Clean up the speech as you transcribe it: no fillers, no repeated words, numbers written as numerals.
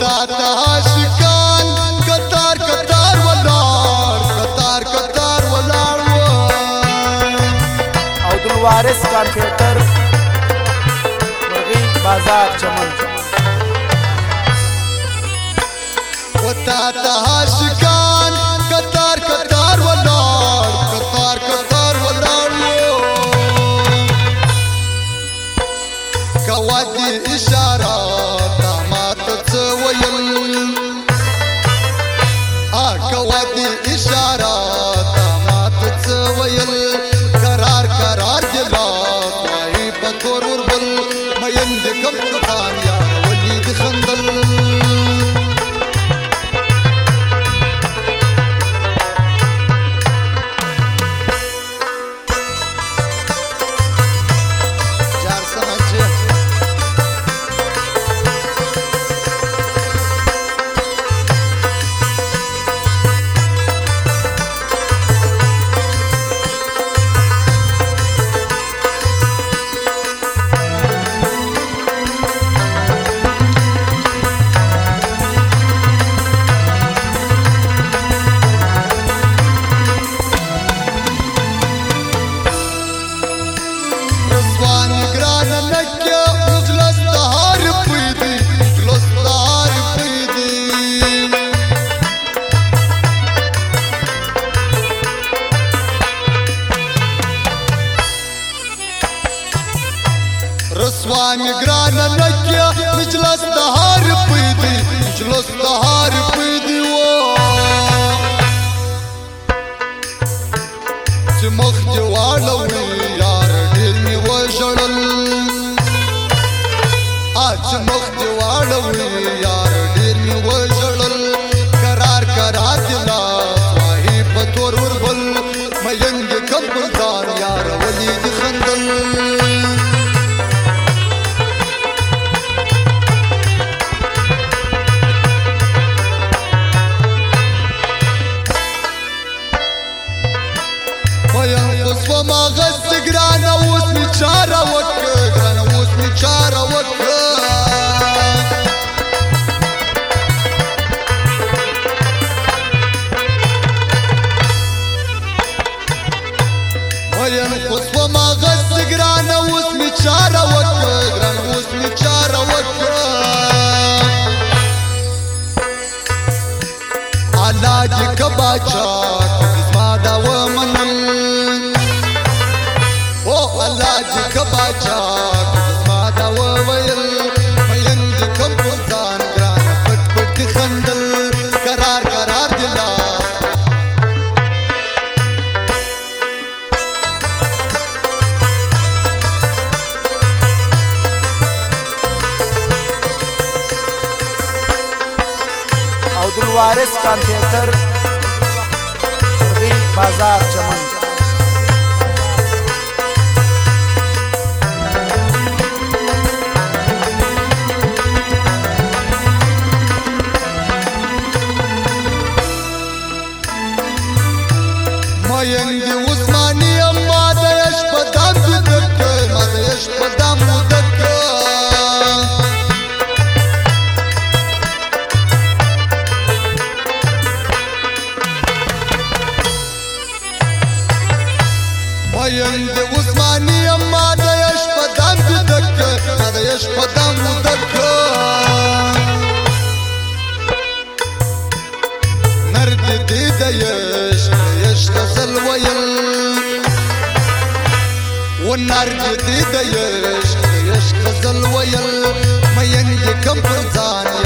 وتاته عاشقان قطار قطار ولاړ قطار قطار ولاړ عبدالوارث کمپیوټر مرغی بازار چمن وتاته عاشقان قطار قطار ولاړ قطار قطار ولاړ کوادي اشاره دامات څه ویل کوادي اشاره دامات څه ویل قرار قرار جلا وای په تور وربل مین د کم خان یا ولي د خندل رسواني گرانا نکیا مجلس دهار پیدی مجلس دهار پیدی و چه مخ جوالوی یار دل می وجړل چه مخ جوالوی یار دل می وجړل قرار قرار دلا وای په تور وربل مینګ کم ګلدار یار ولی د خندل وما غس گرانا اوس می چاره وکړه گرانا اوس می چاره وکړه ویم اوس وما غس گرانا اوس می چاره وکړه گرانا اوس می چاره وکړه علاج کباچا زما دا ومنل علاج کباچا زما دا وویل مین د کم ځان ګران پټ پټ خندل قرار قرار دلا عبدالوارث کمپیوټر مرغی بازار چمن مین دی عثماني اما د یش په دام دک ما د یش په دام دک مین دی عثماني اما د یش په دام دک ما د یش په دام دک نرد دی د یش غزل ویل ونرد دی د یش غزل ویل مین د کم پر ځان